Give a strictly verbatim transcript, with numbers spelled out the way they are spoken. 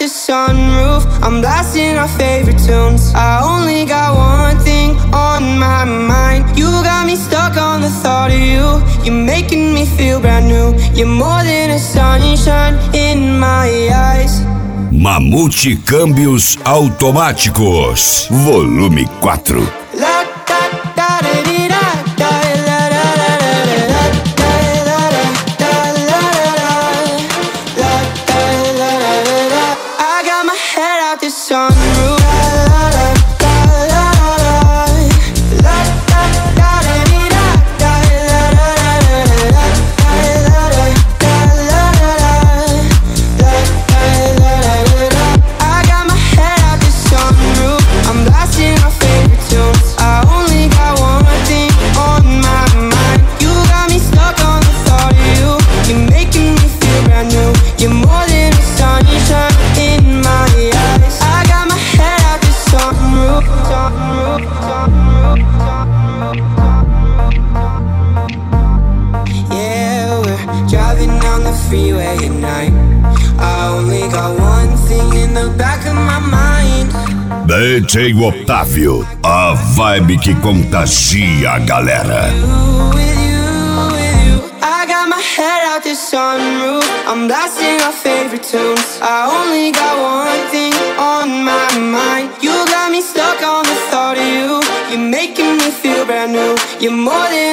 the sunroof, I'm blasting our favorite tunes. I only got one thing on my mind. You got me stuck on the thought of you. You're making me feel brand new. You're more than a sunshine in my eyes. Mamute Câmbios Automáticos, volume quatro. D J Otávio, a vibe que contagia a galera. I got my head out the sunroof, I'm blasting our favorite tunes. I only got one thing on my mind. You got me stuck on the thought of you. You're making me feel brand new. You're more than